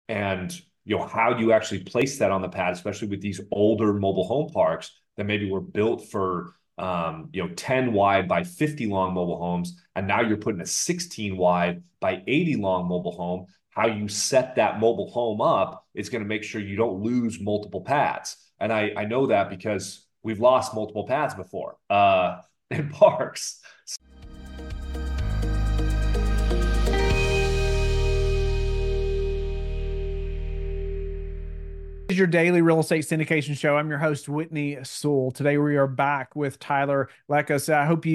and how you actually place that on the pad, especially with these older mobile home parks that maybe were built for 10 wide by 50 long mobile homes, and now you're putting a 16 wide by 80 long mobile home. How you set that mobile home up is going to make sure you don't lose multiple pads. And I know that because we've lost multiple pads before in parks. This is your daily real estate syndication show. I'm your host, Whitney Sewell. Today we are back with Tyler Leckus.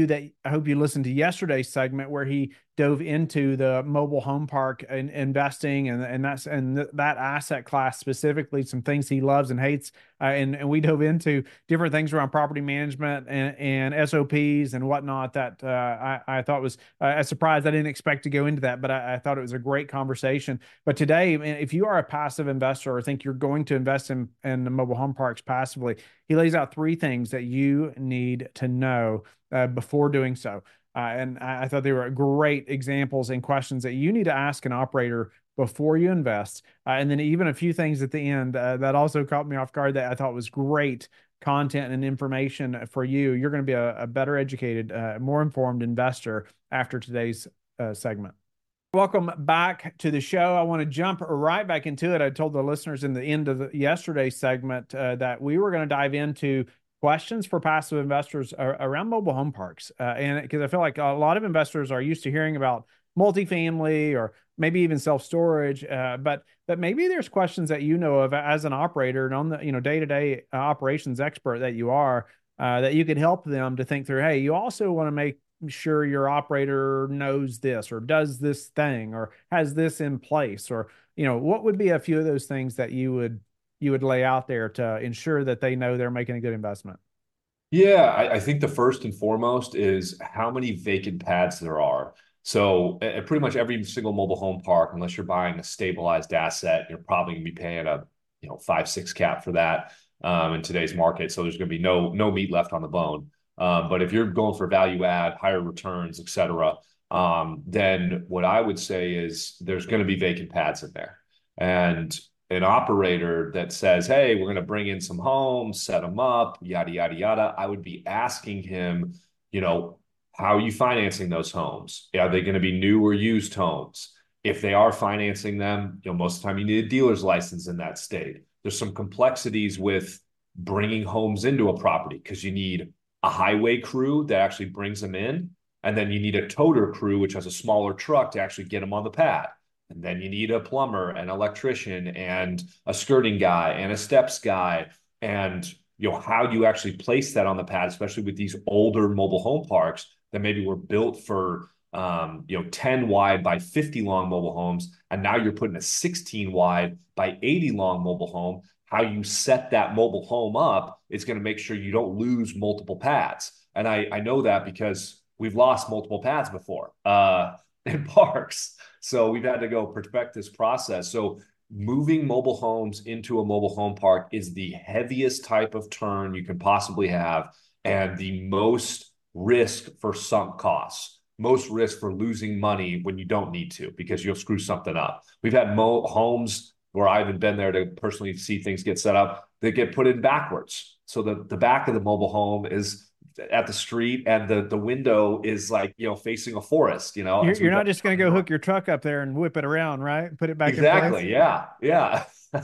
I hope you listened to yesterday's segment where he dove into the mobile home park and investing and that asset class specifically, some things he loves and hates. And we dove into different things around property management and SOPs and whatnot that I thought was a surprise. I didn't expect to go into that, but I thought it was a great conversation. But today, if you are a passive investor or think you're going to invest in the mobile home parks passively, he lays out three things that you need to know before doing so. And I thought they were great examples and questions that you need to ask an operator before you invest. And then even a few things at the end that also caught me off guard that I thought was great content and information for you. You're going to be a better educated, more informed investor after today's segment. Welcome back to the show. I want to jump right back into it. I told the listeners in the end of yesterday's segment that we were going to dive into questions for passive investors around mobile home parks. And because I feel like a lot of investors are used to hearing about multifamily or maybe even self-storage, but maybe there's questions that you know of as an operator and on the day-to-day operations expert that you are, that you could help them to think through. Hey, you also want to make sure your operator knows this or does this thing or has this in place, or what would be a few of those things that you would lay out there to ensure that they know they're making a good investment? Yeah, I think the first and foremost is how many vacant pads there are. So at pretty much every single mobile home park, unless you're buying a stabilized asset, you're probably going to be paying a 5-6 cap for that in today's market. So there's going to be no meat left on the bone. But if you're going for value add, higher returns, et cetera, then what I would say is there's going to be vacant pads in there. And an operator that says, hey, we're going to bring in some homes, set them up, yada, yada, yada, I would be asking him, how are you financing those homes? Are they going to be new or used homes? If they are financing them, most of the time you need a dealer's license in that state. There's some complexities with bringing homes into a property because you need a highway crew that actually brings them in. And then you need a toter crew, which has a smaller truck to actually get them on the pad. And then you need a plumber, an electrician, and a skirting guy, and a steps guy. And how you actually place that on the pad, especially with these older mobile home parks that maybe were built for 10 wide by 50 long mobile homes, and now you're putting a 16 wide by 80 long mobile home. How you set that mobile home up is going to make sure you don't lose multiple pads. And I know that because we've lost multiple pads before in parks. So we've had to go perfect this process. So moving mobile homes into a mobile home park is the heaviest type of turn you can possibly have and the most risk for sunk costs, most risk for losing money when you don't need to because you'll screw something up. We've had homes where I haven't been there to personally see things get set up that get put in backwards. So the back of the mobile home is at the street and the window is like facing a forest, and so You're we've not got just going to go hook your truck up there and whip it around, right? Put it back in place. exactly, yeah.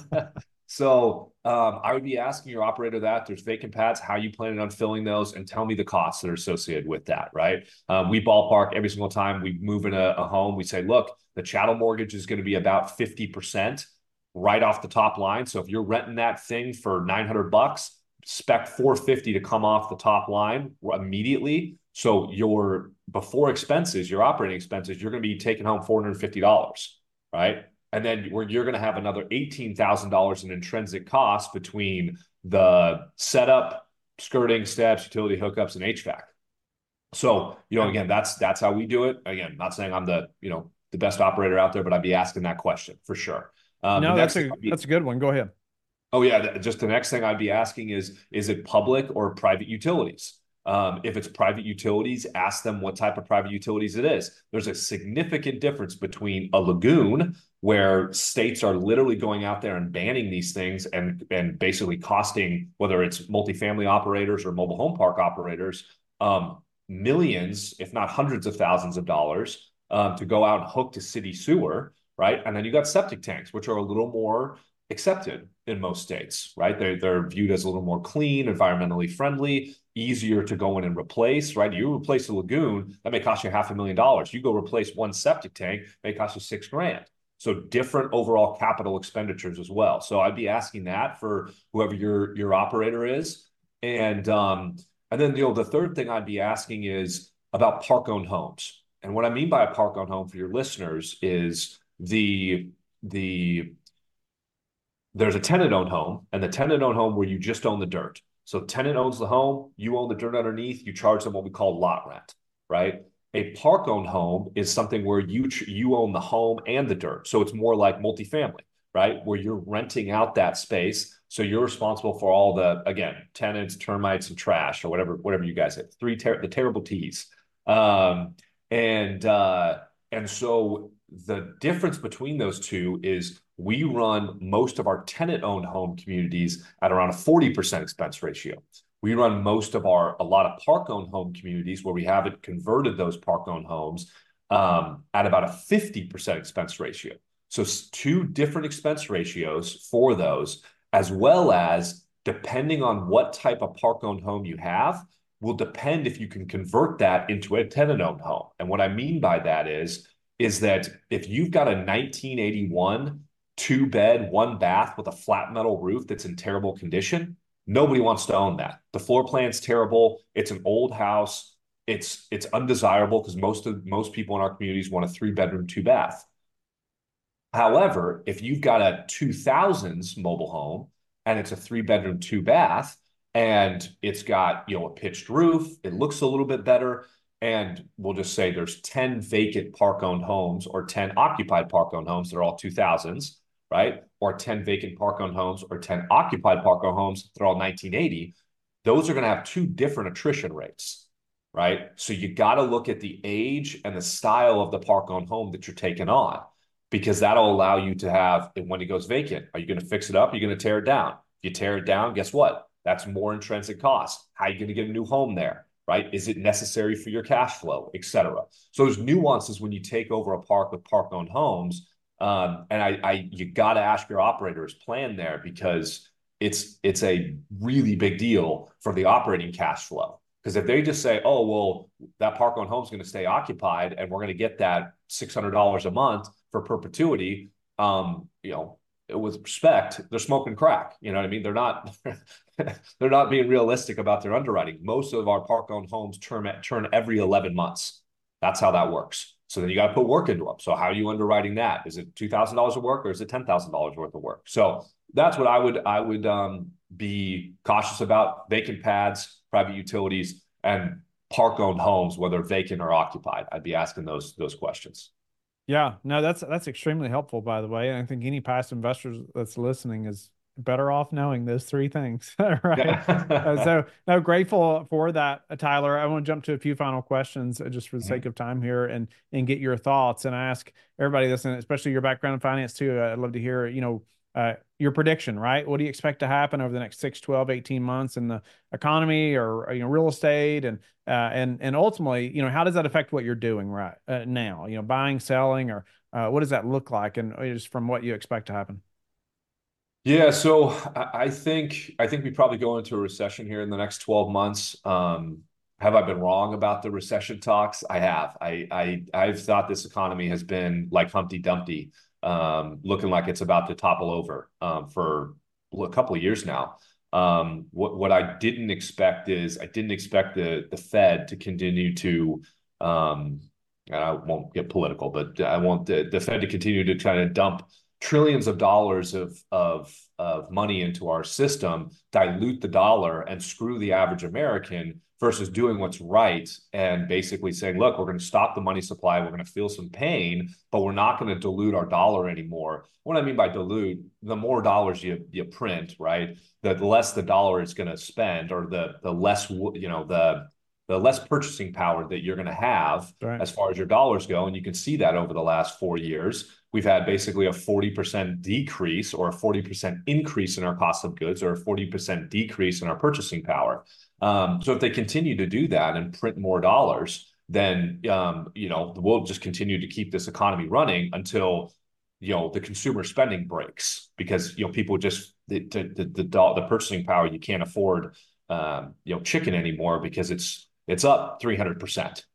So I would be asking your operator that there's vacant pads, how you planning on filling those, and tell me the costs that are associated with that, right? We ballpark every single time we move in a home. We say, look, the chattel mortgage is going to be about 50% right off the top line. So if you're renting that thing for $900, spec 450 to come off the top line immediately. So your before expenses, your operating expenses, you're going to be taking home $450, right? And then you're going to have another $18,000 in intrinsic costs between the setup, skirting, steps, utility hookups, and HVAC. So, again, that's how we do it. Again, not saying I'm the best operator out there, but I'd be asking that question for sure. The No, next thing that's a good one. Go ahead. Oh yeah, just the next thing I'd be asking is it public or private utilities? If it's private utilities, ask them what type of private utilities it is. There's a significant difference between a lagoon, where states are literally going out there and banning these things and basically costing, whether it's multifamily operators or mobile home park operators, millions, if not hundreds of thousands of dollars, to go out and hook to city sewer, right? And then you got septic tanks, which are a little more accepted in most states, right? They're viewed as a little more clean, environmentally friendly, easier to go in and replace, right? You replace a lagoon, that may cost you $500,000. You go replace one septic tank, may cost you $6,000. So different overall capital expenditures as well. So I'd be asking that for whoever your operator is. And then the third thing I'd be asking is about park-owned homes. And what I mean by a park-owned home for your listeners is there's a tenant-owned home, and the tenant-owned home where you just own the dirt. So tenant owns the home, you own the dirt underneath, you charge them what we call lot rent, right? A park-owned home is something where you own the home and the dirt. So it's more like multifamily, right? Where you're renting out that space. So you're responsible for all the, again, tenants, termites, and trash, or whatever you guys have. The terrible T's. And so the difference between those two is we run most of our tenant-owned home communities at around a 40% expense ratio. We run a lot of park-owned home communities where we haven't converted those park-owned homes at about a 50% expense ratio. So two different expense ratios for those, as well as depending on what type of park-owned home you have, will depend if you can convert that into a tenant-owned home. And what I mean by that is that if you've got a 1981 2-bed, 1-bath with a flat metal roof that's in terrible condition, nobody wants to own that. The floor plan's terrible. It's an old house. It's undesirable because most people in our communities want a 3-bedroom, 2-bath. However, if you've got a 2000s mobile home and it's a 3-bedroom, 2-bath, and it's got a pitched roof, it looks a little bit better, and we'll just say there's 10 vacant park-owned homes or 10 occupied park-owned homes that are all 2000s, right? Or 10 vacant park-owned homes or 10 occupied park-owned homes that are all 1980. Those are going to have two different attrition rates, right? So you got to look at the age and the style of the park-owned home that you're taking on, because that'll allow you to have, when it goes vacant, are you going to fix it up? Are you going to tear it down? If you tear it down, guess what? That's more intrinsic cost. How are you going to get a new home there? Right? Is it necessary for your cash flow, et cetera? So there's nuances when you take over a park with park-owned homes. And you got to ask your operator's plan there, because it's a really big deal for the operating cash flow. Because if they just say, oh, well, that park-owned home is going to stay occupied and we're going to get that $600 a month for perpetuity, with respect, they're smoking crack. You know what I mean? They're not being realistic about their underwriting. Most of our park-owned homes turn every 11 months. That's how that works. So then you got to put work into them. So how are you underwriting that? Is it $2,000 of work or is it $10,000 worth of work? So that's what I would be cautious about: vacant pads, private utilities, and park-owned homes, whether vacant or occupied. I'd be asking those questions. Yeah, no, that's extremely helpful, by the way. And I think any past investors that's listening is better off knowing those three things, right? So, no, grateful for that, Tyler. I want to jump to a few final questions just for the sake of time here, and get your thoughts, and ask everybody listening, especially your background in finance too. I'd love to hear, your prediction, right? What do you expect to happen over the next 6, 12, 18 months in the economy, or, real estate, and ultimately, how does that affect what you're doing right now? Buying, selling, or what does that look like, and just from what you expect to happen? Yeah, so I think we probably go into a recession here in the next 12 months. Have I been wrong about the recession talks? I have. I've thought this economy has been like Humpty Dumpty, looking like it's about to topple over for a couple of years now. What I didn't expect is the Fed to continue to, and I won't get political, but I want the Fed to continue to try to dump trillions of dollars of money into our system, dilute the dollar and screw the average American versus doing what's right and basically saying, look, we're going to stop the money supply. We're going to feel some pain, but we're not going to dilute our dollar anymore. What I mean by dilute, the more dollars you print, right, the less the dollar is going to spend, or the less, the less purchasing power that you're going to have Right. as far as your dollars go. And you can see that over the last 4 years. We've had basically a 40% decrease or a 40% increase in our cost of goods, or a 40% decrease in our purchasing power. So if they continue to do that and print more dollars, then we'll just continue to keep this economy running until the consumer spending breaks, because people just the purchasing power, you can't afford chicken anymore because it's up 300%.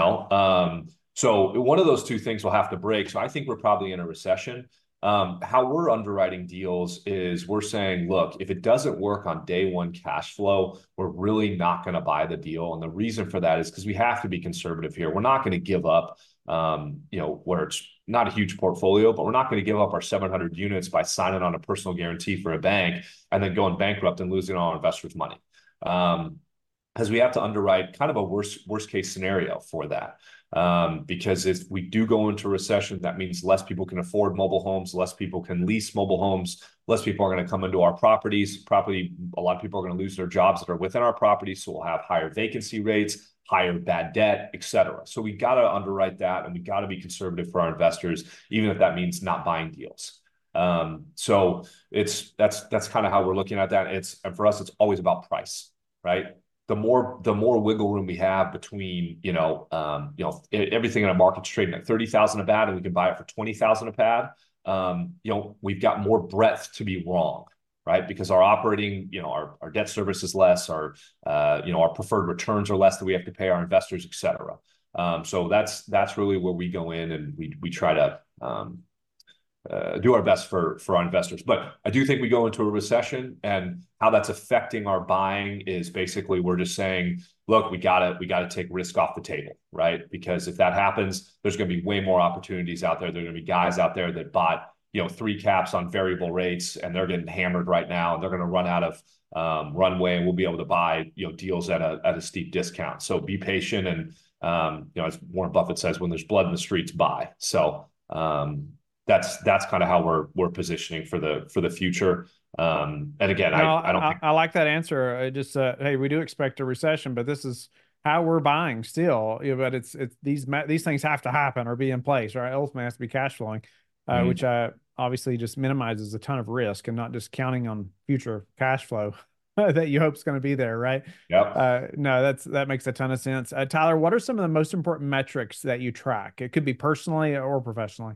So one of those two things will have to break. So I think we're probably in a recession. How we're underwriting deals is we're saying, look, if it doesn't work on day one cash flow, we're really not going to buy the deal. And the reason for that is because we have to be conservative here. We're not going to give up, where it's not a huge portfolio, but we're not going to give up our 700 units by signing on a personal guarantee for a bank and then going bankrupt and losing all our investors' money. Because we have to underwrite kind of a worst case scenario for that. Because if we do go into a recession, that means less people can afford mobile homes, less people can lease mobile homes, less people are going to come into our properties. Probably a lot of people are going to lose their jobs that are within our properties. So we'll have higher vacancy rates, higher bad debt, et cetera. So we got to underwrite that, and we got to be conservative for our investors, even if that means not buying deals. So that's kind of how we're looking at that. And for us, it's always about price, right? The more wiggle room we have between, everything in a market's trading at 30,000 a pad and we can buy it for 20,000 a pad. We've got more breadth to be wrong, right? Because our operating, our debt service is less, our preferred returns are less that we have to pay our investors, et cetera. So that's really where we go in, and we try to, do our best for our investors. But I do think we go into a recession, and how that's affecting our buying is basically we're just saying, look, we gotta take risk off the table, right? Because if that happens, there's going to be way more opportunities out there. There are going to be guys out there that bought 3 caps on variable rates, and they're getting hammered right now, and they're going to run out of runway, and we'll be able to buy deals at a steep discount. So be patient, and as Warren Buffett says, when there's blood in the streets, buy. So that's kind of how we're positioning for the future. And again, I don't think I like that answer. I just hey, we do expect a recession, but this is how we're buying still. But it's these things have to happen or be in place, right? Ultimately, it has to be cash flowing, which obviously just minimizes a ton of risk and not just counting on future cash flow that you hope is going to be there, right? Yep. No, that makes a ton of sense. Tyler, what are some of the most important metrics that you track? It could be personally or professionally.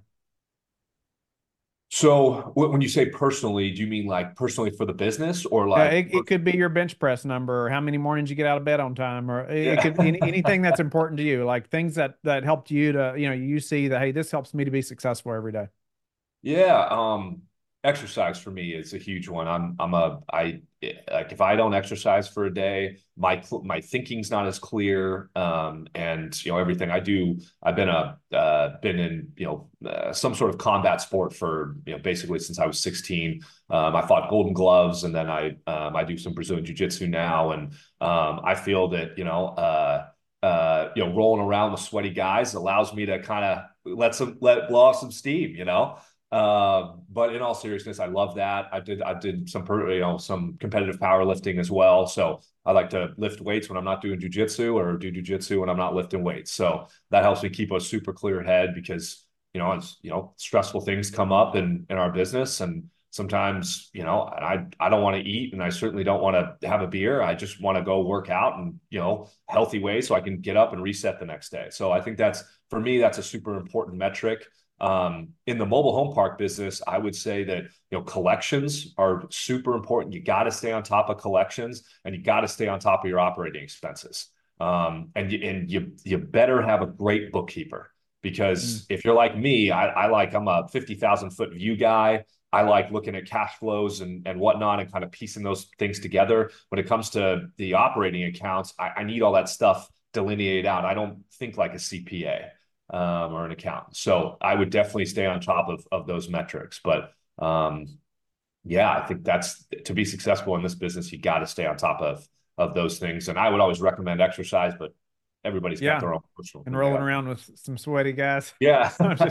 So when you say personally, do you mean like personally for the business, or Yeah, like, it could be your bench press number, or how many mornings you get out of bed on time, or it could yeah. anything that's important to you, like things that helped you to, you see that, hey, this helps me to be successful every day. Yeah, exercise for me is a huge one. I like, if I don't exercise for a day, my thinking's not as clear. And everything I do, I've been in some sort of combat sport for basically since I was 16. I fought Golden Gloves, and then I do some Brazilian Jiu-Jitsu now, and I feel that rolling around with sweaty guys allows me to kind of let blow off some steam. But in all seriousness, I love that. I did some competitive powerlifting as well. So I like to lift weights when I'm not doing jujitsu, or do jujitsu when I'm not lifting weights. So that helps me keep a super clear head, because stressful things come up in our business, and sometimes I don't want to eat, and I certainly don't want to have a beer. I just want to go work out and healthy way, so I can get up and reset the next day. So I think for me, that's a super important metric. In the mobile home park business, I would say that collections are super important. You got to stay on top of collections, and you got to stay on top of your operating expenses. And you better have a great bookkeeper, because if you're like me, I'm a 50,000-foot view guy. I like looking at cash flows and whatnot, and kind of piecing those things together. When it comes to the operating accounts, I need all that stuff delineated out. I don't think like a CPA. or an accountant. So I would definitely stay on top of those metrics. But yeah, I think that's to be successful in this business, you got to stay on top of those things. And I would always recommend exercise, but everybody's got Yeah. their own personal And thing they rolling like. around with some sweaty guys. Yeah.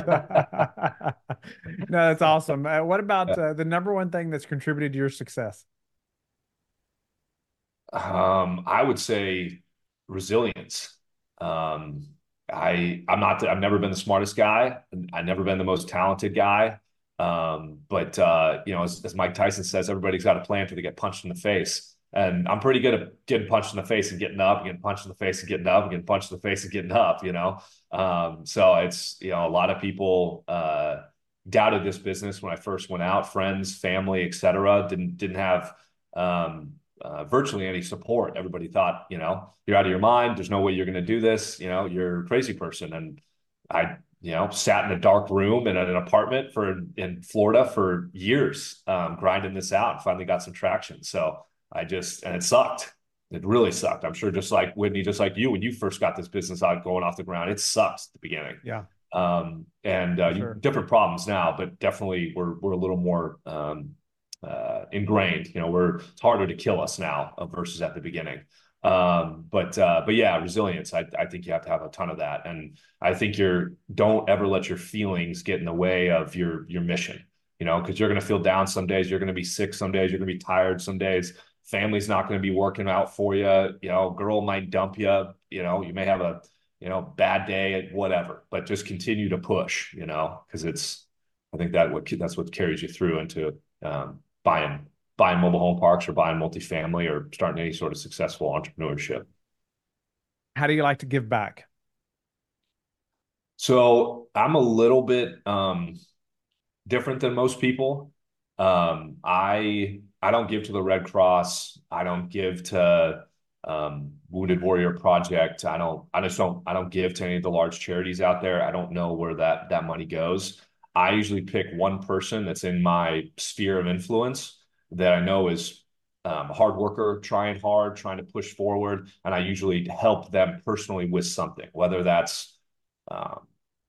No, that's awesome. What about Yeah. the number one thing that's contributed to your success? I would say resilience. I've never been the smartest guy. I've never been the most talented guy. But you know, as Mike Tyson says, everybody's got a plan till they get punched in the face. And I'm pretty good at getting punched in the face and getting up, and getting punched in the face and getting up, and getting punched in the face and getting up, you know. So it's, you know, a lot of people doubted this business when I first went out, friends, family, etc. Didn't have virtually any support. Everybody thought, you know, you're out of your mind. There's no way you're going to do this. You know, you're a crazy person. And I, you know, sat in a dark room in an apartment in Florida for years, grinding this out, and finally got some traction. So and it sucked. It really sucked. I'm sure, just like Whitney, just like you, when you first got this business out going off the ground, it sucks at the beginning. Yeah, And sure. different problems now, but definitely we're a little more ingrained. You know, it's harder to kill us now versus at the beginning. But yeah, resilience. I think you have to have a ton of that, and I think don't ever let your feelings get in the way of your mission. You know, because you're going to feel down some days. You're going to be sick some days. You're going to be tired some days. Family's not going to be working out for you. You know, girl might dump you. You know, you may have a bad day at whatever, but just continue to push. You know, because I think that's what carries you through into buying mobile home parks or buying multifamily or starting any sort of successful entrepreneurship. How do you like to give back? So I'm a little bit different than most people. I don't give to the Red Cross. I don't give to Wounded Warrior Project. I don't give to any of the large charities out there. I don't know where that money goes. I usually pick one person that's in my sphere of influence that I know is a hard worker, trying hard, trying to push forward, and I usually help them personally with something, whether that's um,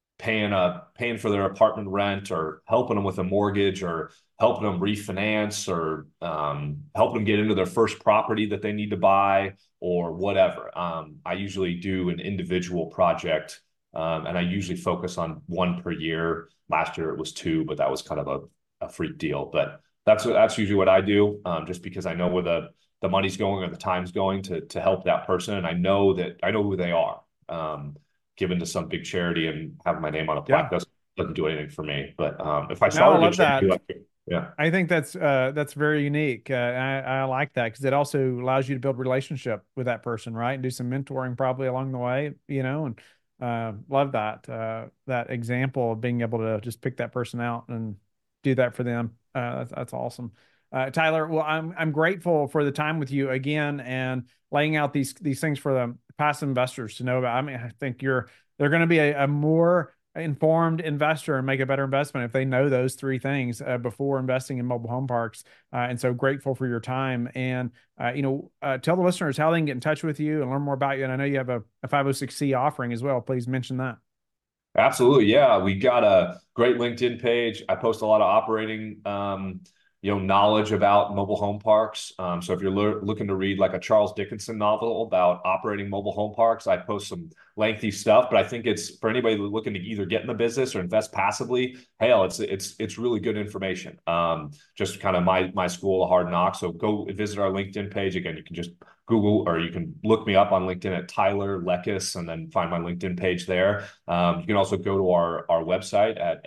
paying for their apartment rent, or helping them with a mortgage, or helping them refinance, or helping them get into their first property that they need to buy, or whatever. I usually do an individual project, and I usually focus on one per year. Last year it was two, but that was kind of a freak deal. But that's usually what I do, just because I know where the money's going or the time's going to help that person, and I know who they are. Given to some big charity and having my name on a plaque Yeah. doesn't do anything for me. But if I No, I started a love charity, that. yeah, I think that's very unique. I like that because it also allows you to build relationship with that person, right? And do some mentoring probably along the way, you know, and love that example of being able to just pick that person out and do that for them. That's awesome. Tyler, well, I'm grateful for the time with you again and laying out these things for the passive investors to know about. I mean, I think they're going to be a more informed investor and make a better investment if they know those three things before investing in mobile home parks. And so grateful for your time. And tell the listeners how they can get in touch with you and learn more about you. And I know you have a 506c offering as well. Please mention that. absolutely. Yeah, we got a great LinkedIn page. I post a lot of operating, knowledge about mobile home parks. So if you're looking to read like a Charles Dickinson novel about operating mobile home parks, I post some lengthy stuff. But I think it's for anybody looking to either get in the business or invest passively. Hell, it's really good information. Just kind of my school of hard knocks. So go visit our LinkedIn page. Again, you can just Google, or you can look me up on LinkedIn at Tyler Leckis and then find my LinkedIn page there. You can also go to our website at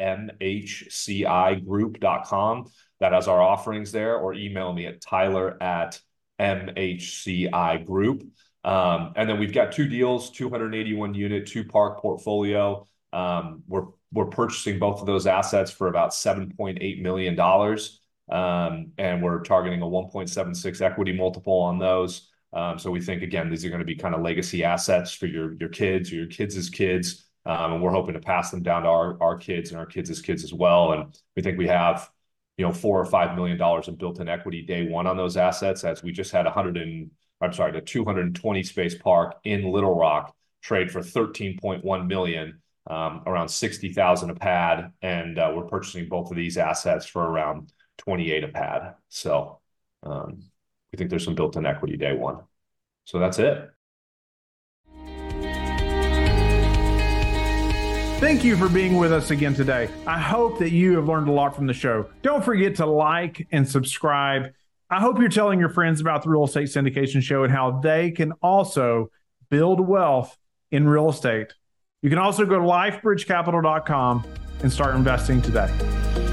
mhcigroup.com. That has our offerings there, or email me at tyler@mhcigroup. And then we've got two deals, 281 unit, two park portfolio. We're purchasing both of those assets for about $7.8 million. And we're targeting a 1.76 equity multiple on those. So we think, again, these are going to be kind of legacy assets for your kids or your kids' kids. And we're hoping to pass them down to our kids and our kids' kids as well. And we think we have, $4 or $5 million in built-in equity day one on those assets, as we just had the 220 space park in Little Rock trade for 13.1 million. around 60,000 a pad, and we're purchasing both of these assets for around 28 a pad. So we think there's some built-in equity day one. So that's it. Thank you for being with us again today. I hope that you have learned a lot from the show. Don't forget to like and subscribe. I hope you're telling your friends about the Real Estate Syndication Show and how they can also build wealth in real estate. You can also go to lifebridgecapital.com and start investing today.